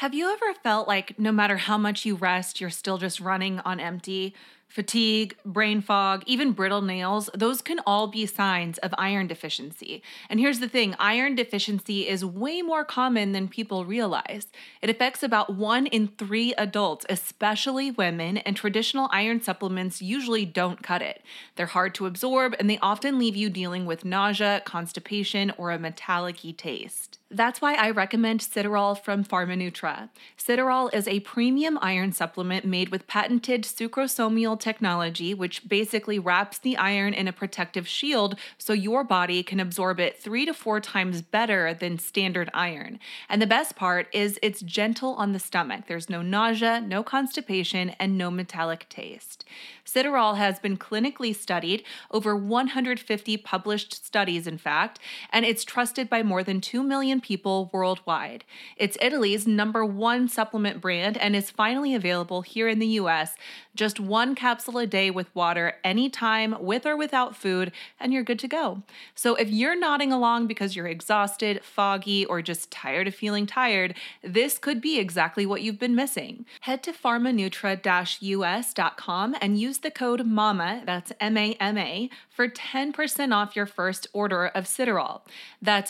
Have you ever felt like no matter how much you rest, you're still just running on empty? Fatigue, brain fog, even brittle nails, those can all be signs of iron deficiency. And here's the thing, iron deficiency is way more common than people realize. It affects about 1 in 3 adults, especially women, and traditional iron supplements usually don't cut it. They're hard to absorb, and they often leave you dealing with nausea, constipation, or a metallic-y taste. That's why I recommend Citterol from PharmaNutra. Citterol is a premium iron supplement made with patented sucrosomial technology, which basically wraps the iron in a protective shield so your body can absorb it 3 to 4 times better than standard iron. And the best part is it's gentle on the stomach. There's no nausea, no constipation, and no metallic taste. Citterol has been clinically studied, over 150 published studies, in fact, and it's trusted by more than 2 million people worldwide. It's Italy's #1 supplement brand and is finally available here in the US. Just 1 capsule a day with water, anytime, with or without food, and you're good to go. So if you're nodding along because you're exhausted, foggy, or just tired of feeling tired, this could be exactly what you've been missing. Head to pharmanutra-us.com and use the code MAMA, that's MAMA, for 10% off your first order of Citterol. That's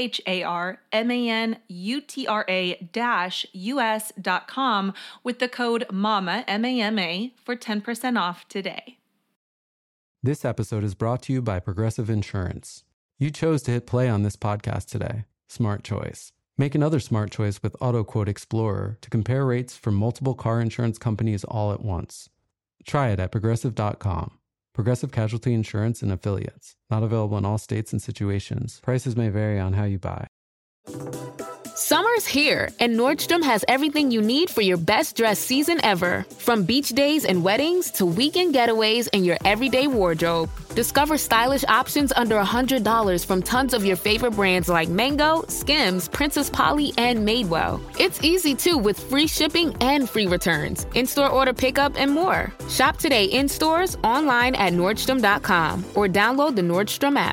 PHARMANUTRA-US.com with the code MAMA, MAMA, for 10% off today. This episode is brought to you by Progressive Insurance. You chose to hit play on this podcast today. Smart choice. Make another smart choice with AutoQuote Explorer to compare rates from multiple car insurance companies all at once. Try it at Progressive.com. Progressive Casualty Insurance and Affiliates. Not available in all states and situations. Prices may vary on how you buy. Summer's here, and Nordstrom has everything you need for your best dress season ever. From beach days and weddings to weekend getaways and your everyday wardrobe. Discover stylish options under $100 from tons of your favorite brands like Mango, Skims, Princess Polly, and Madewell. It's easy, too, with free shipping and free returns, in-store order pickup, and more. Shop today in stores, online at Nordstrom.com, or download the Nordstrom app.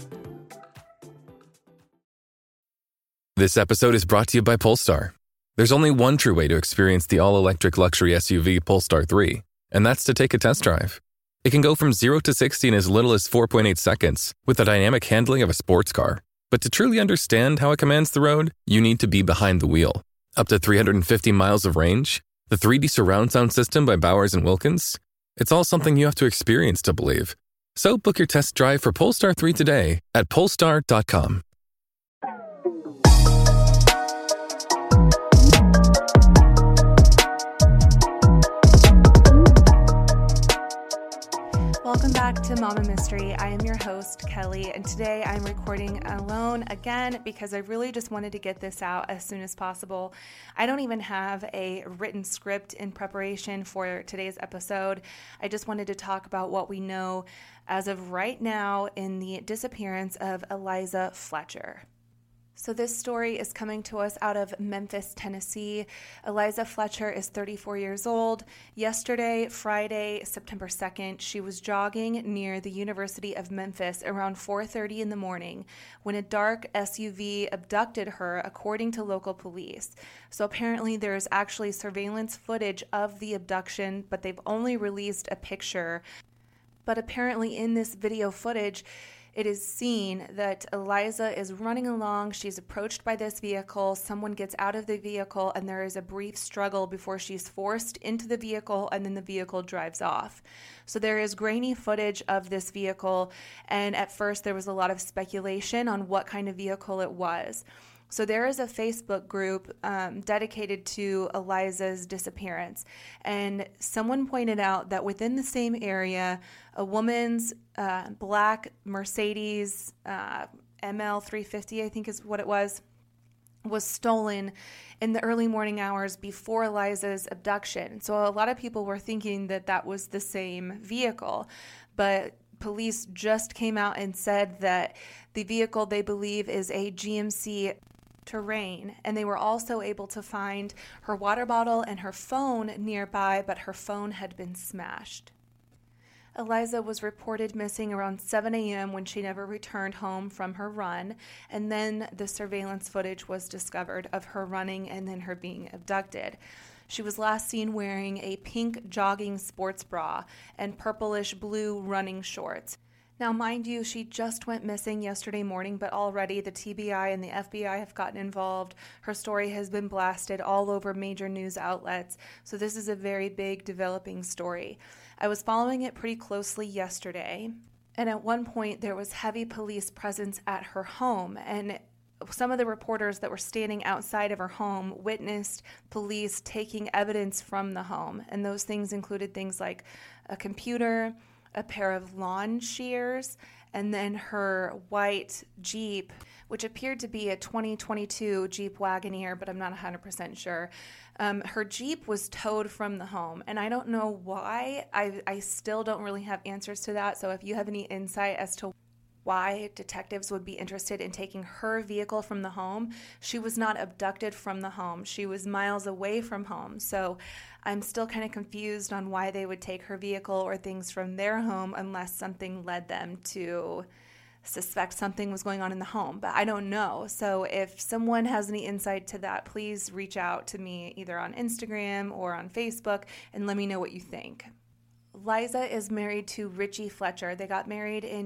This episode is brought to you by Polestar. There's only one true way to experience the all-electric luxury SUV Polestar 3, and that's to take a test drive. It can go from 0 to 60 in as little as 4.8 seconds with the dynamic handling of a sports car. But to truly understand how it commands the road, you need to be behind the wheel. Up to 350 miles of range, the 3D surround sound system by Bowers & Wilkins. It's all something you have to experience to believe. So book your test drive for Polestar 3 today at Polestar.com. Welcome back to Mama Mystery. I am your host, Kelly, and today I'm recording alone again because I really just wanted to get this out as soon as possible. I don't even have a written script in preparation for today's episode. I just wanted to talk about what we know as of right now in the disappearance of Eliza Fletcher. So this story is coming to us out of Memphis, Tennessee. Eliza Fletcher is 34 years old. Yesterday, Friday, September 2nd, she was jogging near the University of Memphis around 4:30 in the morning when a dark SUV abducted her, according to local police. So apparently there is actually surveillance footage of the abduction, but they've only released a picture. But apparently in this video footage, it is seen that Eliza is running along. She's approached by this vehicle. Someone gets out of the vehicle, and there is a brief struggle before she's forced into the vehicle, and then the vehicle drives off. So there is grainy footage of this vehicle, and at first there was a lot of speculation on what kind of vehicle it was. So there is a Facebook group dedicated to Eliza's disappearance, and someone pointed out that within the same area, a woman's black Mercedes ML350, I think is what it was stolen in the early morning hours before Eliza's abduction. So a lot of people were thinking that that was the same vehicle, but police just came out and said that the vehicle they believe is a GMC Terrain, and they were also able to find her water bottle and her phone nearby, but her phone had been smashed. Eliza was reported missing around 7 a.m. when she never returned home from her run, and then the surveillance footage was discovered of her running and then her being abducted. She was last seen wearing a pink jogging sports bra and purplish blue running shorts. Now, mind you, she just went missing yesterday morning, but already the TBI and the FBI have gotten involved. Her story has been blasted all over major news outlets, so this is a very big developing story. I was following it pretty closely yesterday, and at one point there was heavy police presence at her home, and some of the reporters that were standing outside of her home witnessed police taking evidence from the home, and those things included things like a computer, a pair of lawn shears, and then her white Jeep, which appeared to be a 2022 Jeep Wagoneer, but I'm not 100% sure. Her Jeep was towed from the home, and I don't know why. I still don't really have answers to that, so if you have any insight as to why detectives would be interested in taking her vehicle from the home. She was not abducted from the home. She was miles away from home. So I'm still kind of confused on why they would take her vehicle or things from their home unless something led them to suspect something was going on in the home. But I don't know. So if someone has any insight to that, please reach out to me either on Instagram or on Facebook and let me know what you think. Liza is married to Richie Fletcher. They got married in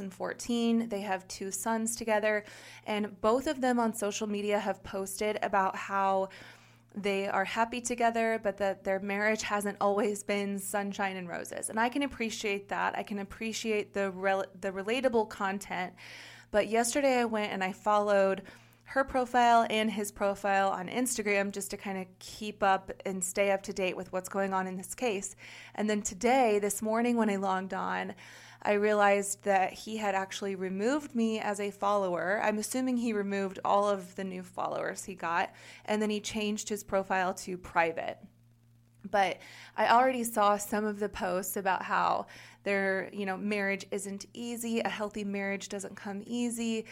2014. They have 2 sons together, and both of them on social media have posted about how they are happy together, but that their marriage hasn't always been sunshine and roses. And I can appreciate that. I can appreciate the relatable content. But yesterday I went and I followed her profile and his profile on Instagram just to kind of keep up and stay up to date with what's going on in this case. And then today, this morning when I logged on, I realized that he had actually removed me as a follower. I'm assuming he removed all of the new followers he got, and then he changed his profile to private. But I already saw some of the posts about how their, marriage isn't easy. A healthy marriage doesn't come easy.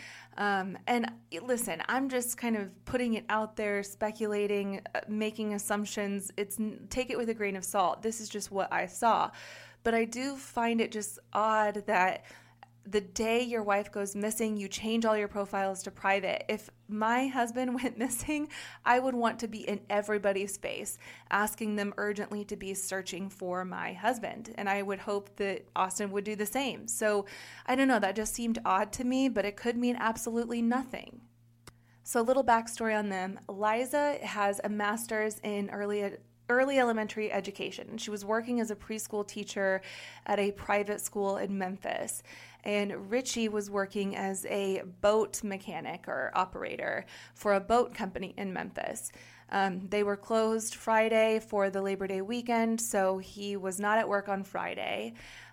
And listen, I'm just kind of putting it out there, speculating, making assumptions. Take it with a grain of salt. This is just what I saw. But I do find it just odd that the day your wife goes missing, you change all your profiles to private. If my husband went missing, I would want to be in everybody's face, asking them urgently to be searching for my husband. And I would hope that Austin would do the same. So I don't know, that just seemed odd to me, but it could mean absolutely nothing. So a little backstory on them. Liza has a master's in early elementary education. She was working as a preschool teacher at a private school in Memphis. And Richie was working as a boat mechanic or operator for a boat company in Memphis. They were closed Friday for the Labor Day weekend, so he was not at work on Friday.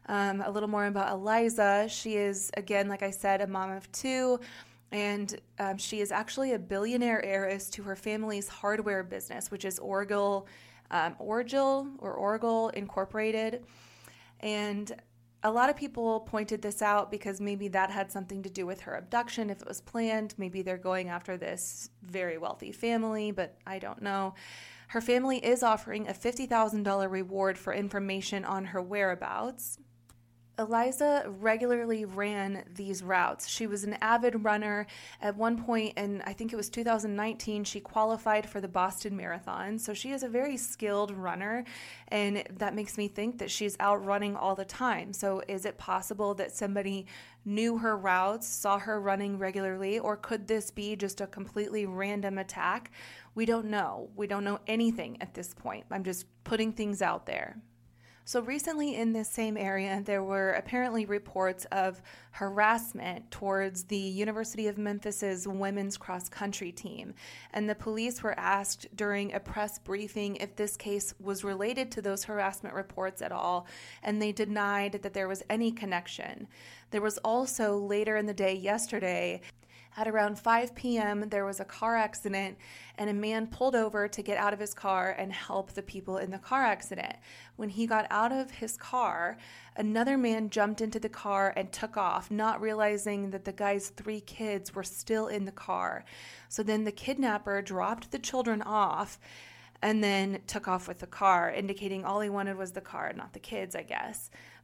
A little more about Eliza. She is, again, like I said, a mom of 2. And she is actually a billionaire heiress to her family's hardware business, which is Orgel Incorporated. And a lot of people pointed this out because maybe that had something to do with her abduction. If it was planned, maybe they're going after this very wealthy family, but I don't know. Her family is offering a $50,000 reward for information on her whereabouts. Eliza regularly ran these routes. She was an avid runner. At one point, and I think it was 2019, she qualified for the Boston Marathon. So she is a very skilled runner, and that makes me think that she's out running all the time. So is it possible that somebody knew her routes, saw her running regularly, or could this be just a completely random attack? We don't know. We don't know anything at this point. I'm just putting things out there. So recently in this same area, there were apparently reports of harassment towards the University of Memphis's women's cross-country team. And the police were asked during a press briefing if this case was related to those harassment reports at all, and they denied that there was any connection. There was also later in the day yesterday, at around 5 p.m., there was a car accident, and a man pulled over to get out of his car and help the people in the car accident. When he got out of his car, another man jumped into the car and took off, not realizing that the guy's 3 kids were still in the car. So then the kidnapper dropped the children off and then took off with the car, indicating all he wanted was the car, not the kids, I guess.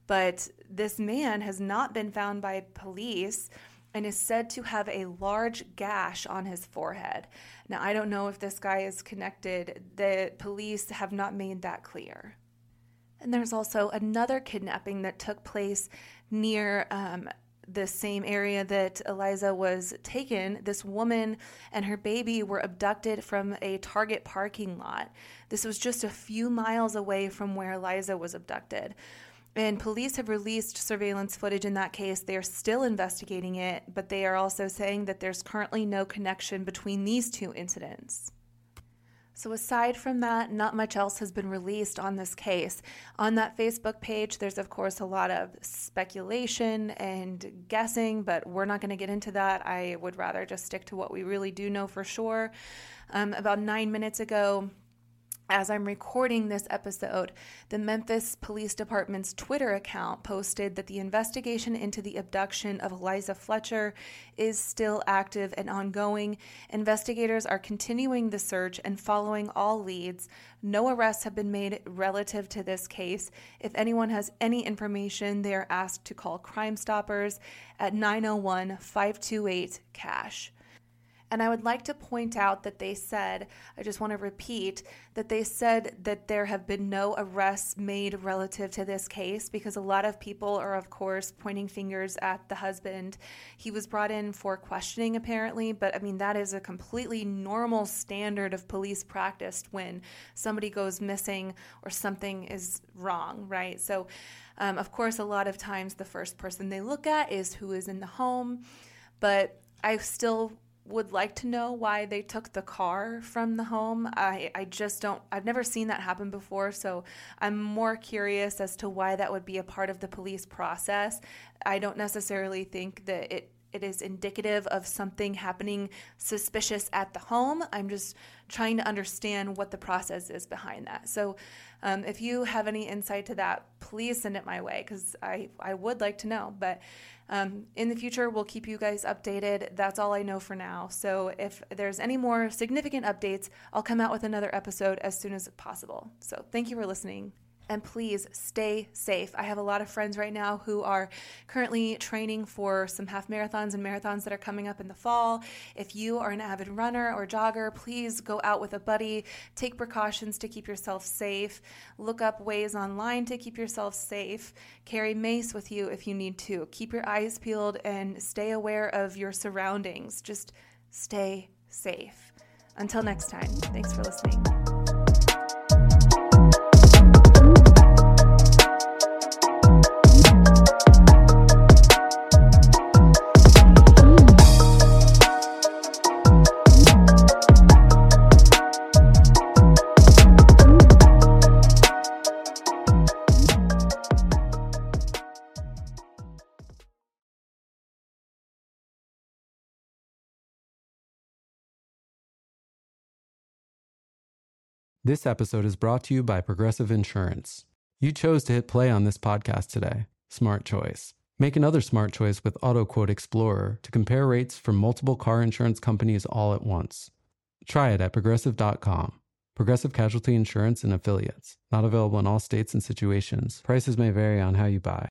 But this man has not been found by police and is said to have a large gash on his forehead. Now, I don't know if this guy is connected. The police have not made that clear. And there's also another kidnapping that took place near the same area that Eliza was taken. This woman and her baby were abducted from a Target parking lot. This was just a few miles away from where Eliza was abducted. And police have released surveillance footage in that case. They are still investigating it, but they are also saying that there's currently no connection between these two incidents. So aside from that, not much else has been released on this case. On that Facebook page, there's of course a lot of speculation and guessing, but we're not going to get into that. I would rather just stick to what we really do know for sure. About 9 minutes ago, as I'm recording this episode, the Memphis Police Department's Twitter account posted that the investigation into the abduction of Eliza Fletcher is still active and ongoing. Investigators are continuing the search and following all leads. No arrests have been made relative to this case. If anyone has any information, they are asked to call Crime Stoppers at 901-528-CASH. And I would like to point out that they said, I just want to repeat, that they said that there have been no arrests made relative to this case, because a lot of people are, of course, pointing fingers at the husband. He was brought in for questioning, apparently, but I mean, that is a completely normal standard of police practice when somebody goes missing or something is wrong, right? So, of course, a lot of times the first person they look at is who is in the home, but I still would like to know why they took the car from the home. I just don't, I've never seen that happen before, so I'm more curious as to why that would be a part of the police process. I don't necessarily think that it is indicative of something happening suspicious at the home. I'm just trying to understand what the process is behind that. So if you have any insight to that, please send it my way, because I would like to know. But in the future, we'll keep you guys updated. That's all I know for now. So if there's any more significant updates, I'll come out with another episode as soon as possible. So thank you for listening. And please stay safe. I have a lot of friends right now who are currently training for some half marathons and marathons that are coming up in the fall. If you are an avid runner or jogger, please go out with a buddy. Take precautions to keep yourself safe. Look up ways online to keep yourself safe. Carry mace with you if you need to. Keep your eyes peeled and stay aware of your surroundings. Just stay safe. Until next time, thanks for listening. This episode is brought to you by Progressive Insurance. You chose to hit play on this podcast today. Smart choice. Make another smart choice with AutoQuote Explorer to compare rates from multiple car insurance companies all at once. Try it at Progressive.com. Progressive Casualty Insurance and Affiliates. Not available in all states and situations. Prices may vary on how you buy.